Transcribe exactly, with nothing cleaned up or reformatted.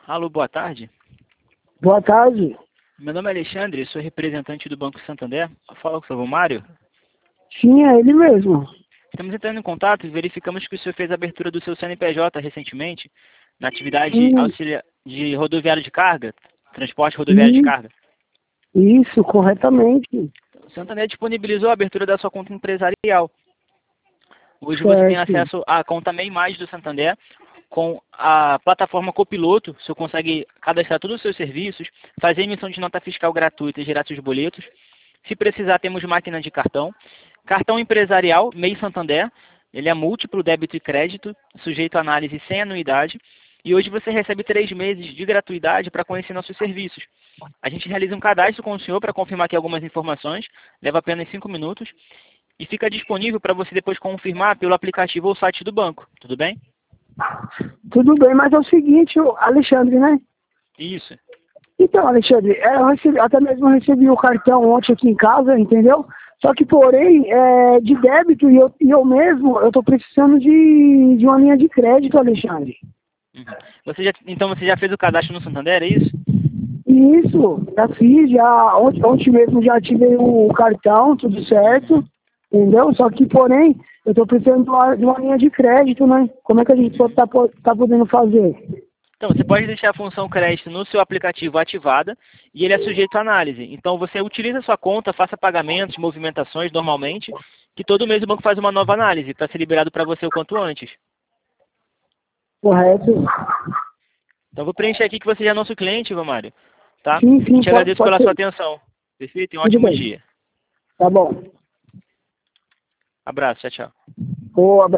Alô, boa tarde. Boa tarde. Meu nome é Alexandre, sou representante do Banco Santander. Fala com o seu Mário. Sim, é ele mesmo. Estamos entrando em contato e verificamos que o senhor fez a abertura do seu C N P J recentemente, na atividade Sim, auxilia de rodoviário de carga, transporte rodoviário de sim, carga. isso, corretamente. O Santander disponibilizou a abertura da sua conta empresarial. Hoje você tem Certo. acesso à conta MEI Mais do Santander, com a plataforma Copiloto. O senhor consegue cadastrar todos os seus serviços, fazer emissão de nota fiscal gratuita e gerar seus boletos. Se precisar, temos máquina de cartão. Cartão empresarial, MEI Santander. Ele é múltiplo débito e crédito, sujeito a análise sem anuidade. E hoje você recebe três meses de gratuidade para conhecer nossos serviços. A gente realiza um cadastro com o senhor para confirmar aqui algumas informações. Leva apenas cinco minutos. E fica disponível para você depois confirmar pelo aplicativo ou site do banco. Tudo bem? Tudo bem, mas é o seguinte, ô, Alexandre, né? Isso. Então, Alexandre, é, eu recebi, até mesmo recebi o cartão ontem aqui em casa, entendeu? Só que, porém, é, de débito e eu, e eu mesmo, eu tô precisando de, de uma linha de crédito, Alexandre. Uhum. Você já, então você já fez o cadastro no Santander, é isso? Isso, já fiz, já, ontem, ontem mesmo já ativei o cartão, tudo certo, entendeu? Só que, porém, eu tô precisando de uma, de uma linha de crédito, né? Como é que a gente pode tá, po- tá podendo fazer? Então, você pode deixar a função crédito no seu aplicativo ativada e ele é sujeito à análise. Então, você utiliza a sua conta, faça pagamentos, movimentações normalmente, que todo mês o banco faz uma nova análise para ser liberado para você o quanto antes. Correto? Então, eu vou preencher aqui que você já é nosso cliente, Ivan Mário. Tá? Sim, E sim, te pode, agradeço pode pela sua ser. atenção. Perfeito? E um Tudo ótimo bem. dia. Tá bom. Abraço, tchau, tchau. Ô,